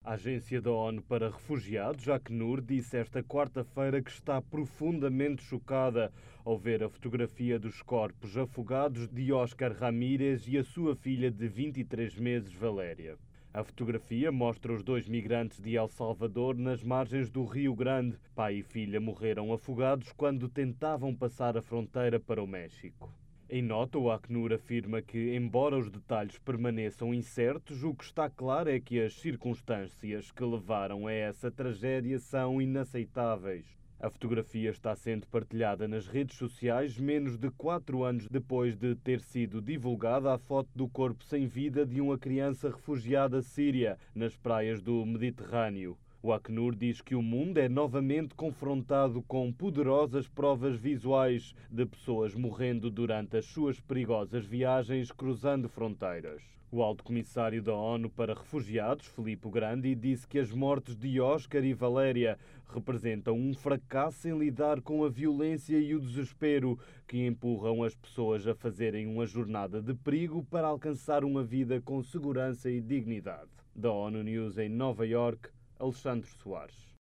A Agência da ONU para Refugiados, Acnur, disse esta quarta-feira que está profundamente chocada ao ver a fotografia dos corpos afogados de Óscar Ramírez e a sua filha de 23 meses, Valéria. A fotografia mostra os dois migrantes de El Salvador nas margens do Rio Grande. Pai e filha morreram afogados quando tentavam passar a fronteira para o México. Em nota, o Acnur afirma que, embora os detalhes permaneçam incertos, o que está claro é que as circunstâncias que levaram a essa tragédia são inaceitáveis. A fotografia está sendo partilhada nas redes sociais menos de 4 anos depois de ter sido divulgada a foto do corpo sem vida de uma criança refugiada síria nas praias do Mediterrâneo. O Acnur diz que o mundo é novamente confrontado com poderosas provas visuais de pessoas morrendo durante as suas perigosas viagens cruzando fronteiras. O alto comissário da ONU para Refugiados, Filippo Grandi, disse que as mortes de Óscar e Valéria representam um fracasso em lidar com a violência e o desespero que empurram as pessoas a fazerem uma jornada de perigo para alcançar uma vida com segurança e dignidade. Da ONU News em Nova Iorque, Alexandre Soares.